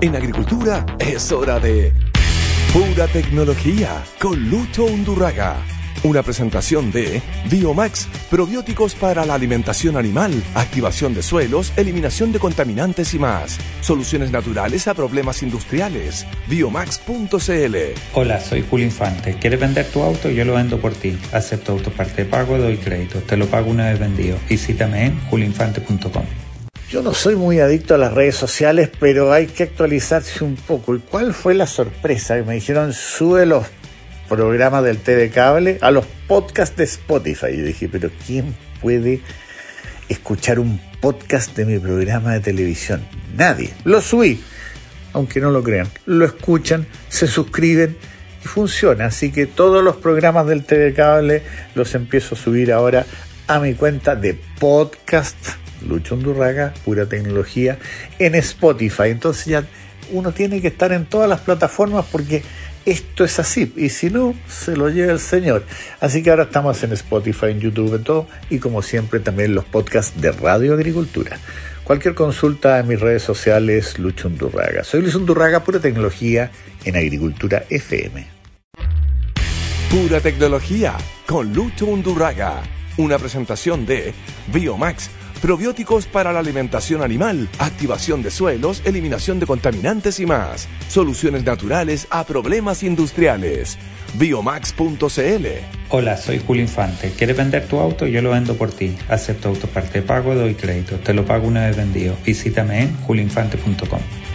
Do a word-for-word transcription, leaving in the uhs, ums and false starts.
En agricultura es hora de Pura Tecnología con Lucho Undurraga. Una presentación de Biomax, probióticos para la alimentación animal, activación de suelos, eliminación de contaminantes y más. Soluciones naturales a problemas industriales. Biomax punto c l. Hola, soy Julio Infante. ¿Quieres vender tu auto? Yo lo vendo por ti. Acepto autoparte de pago, doy crédito. Te lo pago una vez vendido. Visítame en julio infante punto com. Yo no soy muy adicto a las redes sociales, pero hay que actualizarse un poco. ¿Y cuál fue la sorpresa? Me dijeron, sube los programas del T V Cable a los podcasts de Spotify. Y dije, pero ¿quién puede escuchar un podcast de mi programa de televisión? Nadie. Lo subí, aunque no lo crean. Lo escuchan, se suscriben y funciona. Así que todos los programas del T V Cable los empiezo a subir ahora a mi cuenta de podcast Lucho Undurraga, Pura Tecnología, en Spotify. Entonces ya uno tiene que estar en todas las plataformas porque esto es así, y si no, se lo lleva el Señor. Así que ahora estamos en Spotify, en YouTube, en todo, y como siempre también los podcasts de Radio Agricultura. Cualquier consulta en mis redes sociales, Lucho Undurraga. Soy Lucho Undurraga, Pura Tecnología en Agricultura F M. Pura Tecnología con Lucho Undurraga. Una presentación de Biomax, probióticos para la alimentación animal, activación de suelos, eliminación de contaminantes y más. Soluciones naturales a problemas industriales. Biomax punto c l. Hola, soy Julio Infante. ¿Quieres vender tu auto? Yo lo vendo por ti. Acepto autoparte de pago, doy crédito. Te lo pago una vez vendido. Visítame en julio infante punto com.